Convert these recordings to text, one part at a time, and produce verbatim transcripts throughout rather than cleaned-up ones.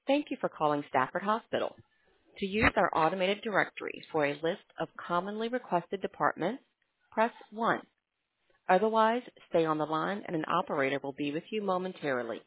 Thank you for calling Stafford Hospital. To use our automated directory for a list of commonly requested departments, press one. Otherwise, stay on the line and an operator will be with you momentarily.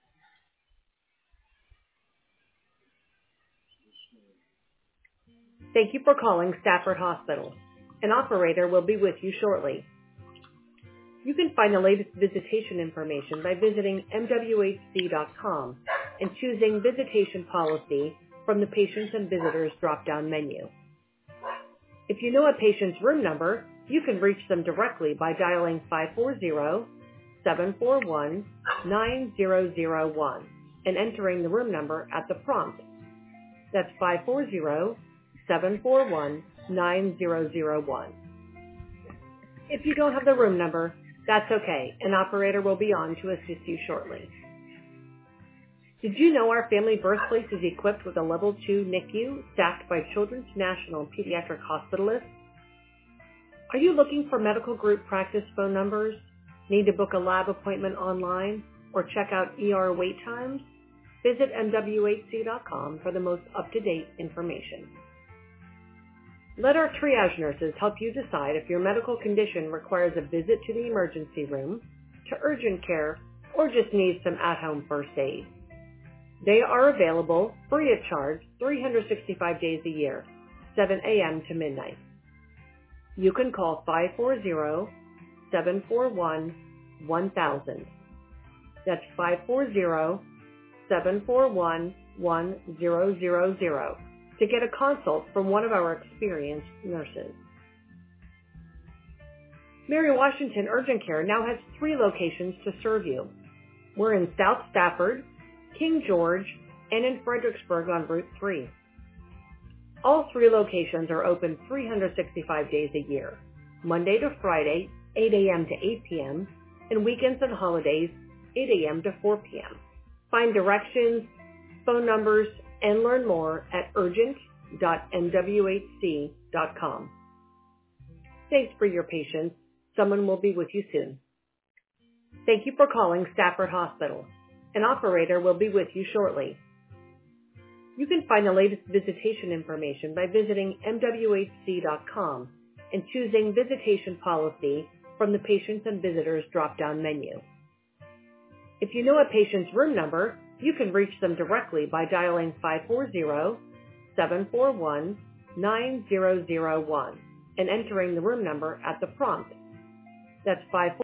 Thank you for calling Stafford Hospital. An operator will be with you shortly. You can find the latest visitation information by visiting M W H C dot com and choosing Visitation Policy from the Patients and Visitors drop-down menu. If you know a patient's room number, you can reach them directly by dialing five four zero, seven four one, nine zero zero one and entering the room number at the prompt. That's five four zero, seven four one, nine zero zero one. If you don't have the room number, that's okay. An operator will be on to assist you shortly. Did you know our family birthplace is equipped with a level two N I C U staffed by Children's National Pediatric Hospitalists? Are you looking for medical group practice phone numbers? Need to book a lab appointment online or check out E R wait times? Visit M W H C dot com for the most up-to-date information. Let our triage nurses help you decide if your medical condition requires a visit to the emergency room, to urgent care, or just needs some at-home first aid. They are available free of charge three hundred sixty-five days a year, seven a.m. to midnight. You can call five four zero, seven four one, one thousand. That's five four zero, seven four one, one zero zero zero to get a consult from one of our experienced nurses. Mary Washington Urgent Care now has three locations to serve you. We're in South Stafford, King George, and in Fredericksburg on Route three. All three locations are open three hundred sixty-five days a year, Monday to Friday, eight a.m. to eight p.m., and weekends and holidays, eight a.m. to four p.m. Find directions, phone numbers, and learn more at urgent dot M W H C dot com. Thanks for your patience. Someone will be with you soon. Thank you for calling Stafford Hospital. An operator will be with you shortly. You can find the latest visitation information by visiting M W H C dot com and choosing Visitation Policy from the Patients and Visitors drop-down menu. If you know a patient's room number, you can reach them directly by dialing five four zero, seven four one, nine zero zero one and entering the room number at the prompt. That's five four zero